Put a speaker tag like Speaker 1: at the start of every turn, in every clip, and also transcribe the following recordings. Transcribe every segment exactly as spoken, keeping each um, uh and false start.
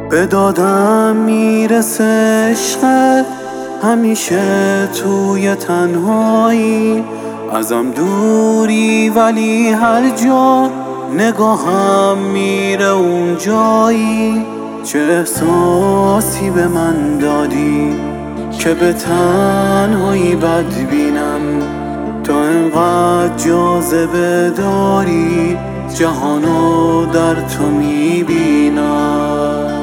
Speaker 1: به دادم میرسه عشقت، همیشه توی تنهایی ازم دوری، ولی هر جا نگاهم میره اون جایی. چه احساسی به من دادی که به تنهایی بد بینم، تا انقدر جاذبه داری جهانو در تو میبینم.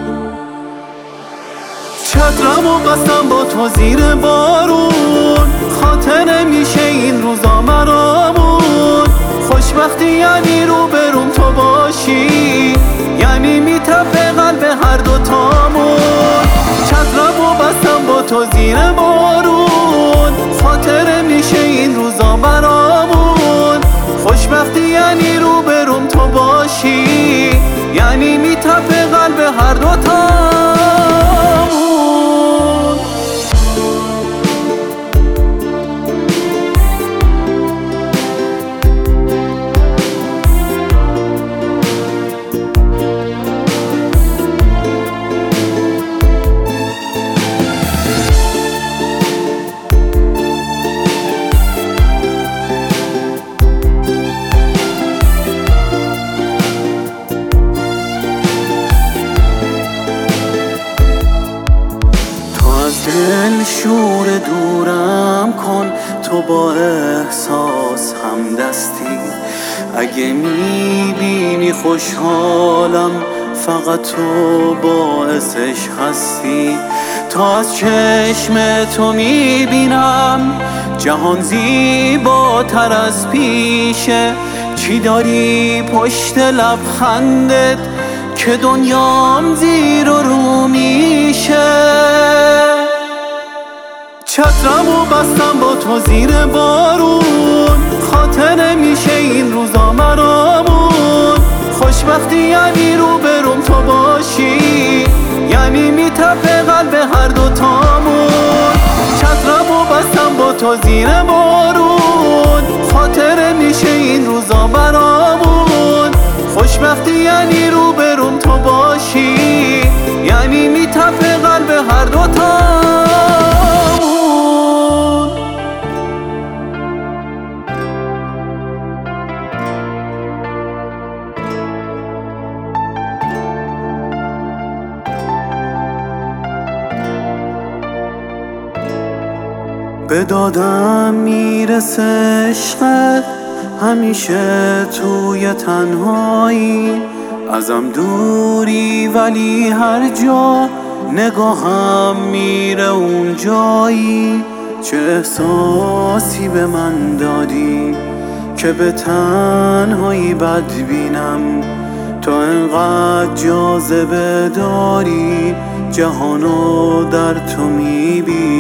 Speaker 1: چترمو بستم با تو زیر بارون، خاطر نمیشه این روزا مرامون. خوشبختی یعنی رو بروم تو باشی، یعنی میتپه قلب هر دوتامون. چترمو بستم با تو زیر بارون، خاطر نمیشه این روزا مرامون. خوشبختی یعنی رو بروم تو باشی، یعنی میتپه قلب هر دوتامون. دل شور دورم کن، تو با احساس همدستی. اگه میبینی خوشحالم فقط تو باعثش هستی. تا از چشم تو میبینم جهان زیباتر از پیشه. چی داری پشت لبخندت که دنیام زیر و رو میشه؟ چترمو بستم با تو زیر بارون، خاطر نمیشه این روزا مرامون. خوشبختی یعنی رو بروم تو باشی، یعنی میتپه قلب هر دوتامون. چترمو بستم با تو زیر بارون، خاطر نمیشه این روزا مرامون. خوشبختی یعنی رو بروم تو باشی، یعنی میتپه قلب هر دوتامون. به دادم میرسه عشقت، همیشه توی تنهایی ازم دوری، ولی هر جا نگاهم میره اون جایی. چه احساسی به من دادی که به تنهایی بد بینم، تا انقدر جاذبه داری جهانو در تو میبینم.